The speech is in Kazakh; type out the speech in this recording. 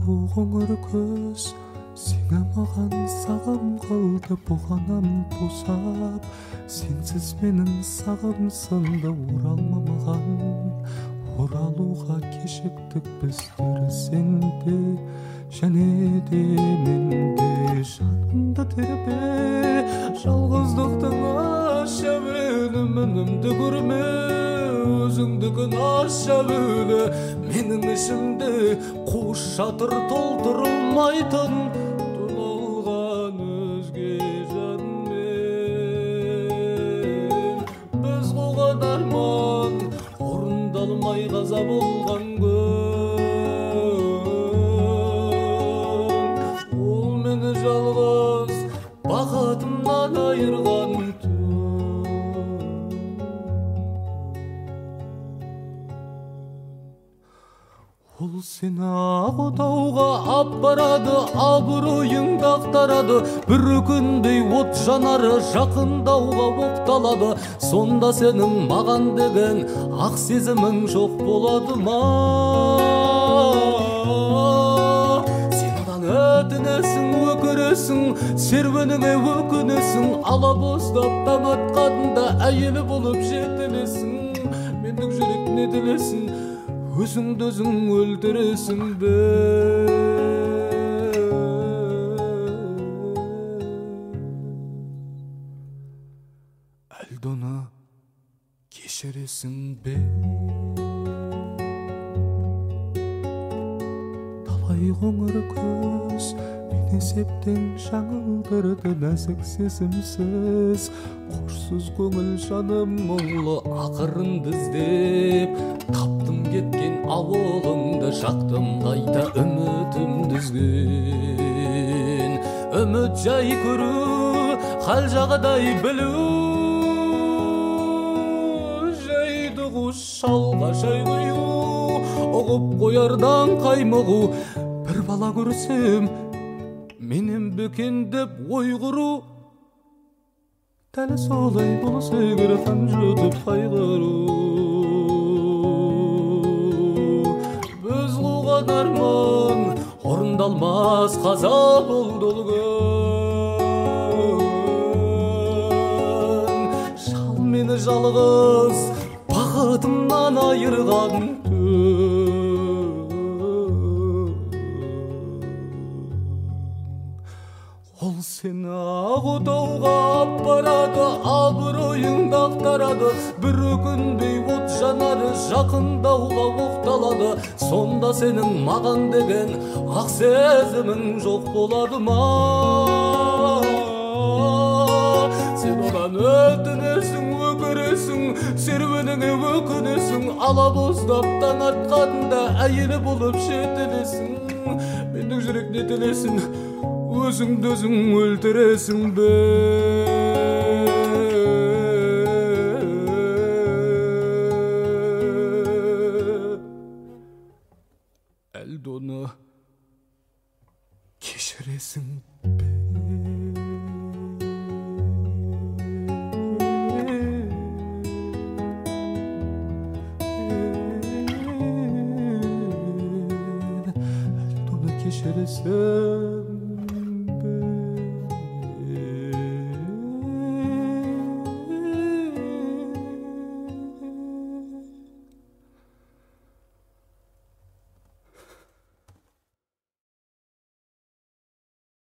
қоңыр көз сеңе маған сағым қалды бұғанам босап сенсіз менің сағым сынды оралмамаған оралуға кешіктік біздер сенде және де менде жанымды тербе жалғыздықтың аша менің мінімді көрме өзіңдігін аша бөлі менің ішімде қуыс жатыр толтырылмайтын тоналған өзге жанмен біз қуған арман орындалмай қаза болған күн ол мені жалғыз бақытымнан айырған ол сені ақ отауға ап барады абыройыңды ақтарады бір күндей от жанары жақындауға оқталады сонда сенің маған деген ақ сезімің жоқ болады ма сен одан өтінесің өкіресің серуеніңе өкінесің ала боздап таң атқанда әйелі болып жетілесің менің жүрек не тілесін өзіңді өзің өлтіресің бе әлде оны кешіресің бе талай қоңыр көз мені септен жаңылдырды нәзік сезімсіз қошсыз көңіл жаным мұңлы ақырынды іздеп таптым кеткен ауылыңды жақтым қайта үмітімді үзген үміт жай көру хал жағдай білу жайды құс шалға жай құю ұғып қоярдан қаймығу бір бала көрсем менен бекен деп ой құру дәл солай болса егер қан жұтып қайғыру біз қуған арман орындалмас қаза болды ол күн шал мені жалғыз бақытымнан айырған ол сені ақ отауға ап барады абыройыңды ақтарады бір күндей от жанары жақындауға оқталады сонда сенің маған деген ақ сезімің жоқ болады ма сен одан өтінесің өкіресің серуеніңе өкінесің ала боздап таң атқанда әйелі болып жетілесің менің жүрек не тілесін өзіңді өзің өлтіресің бе әлде оны кешіресің бе әлде оны кешіресің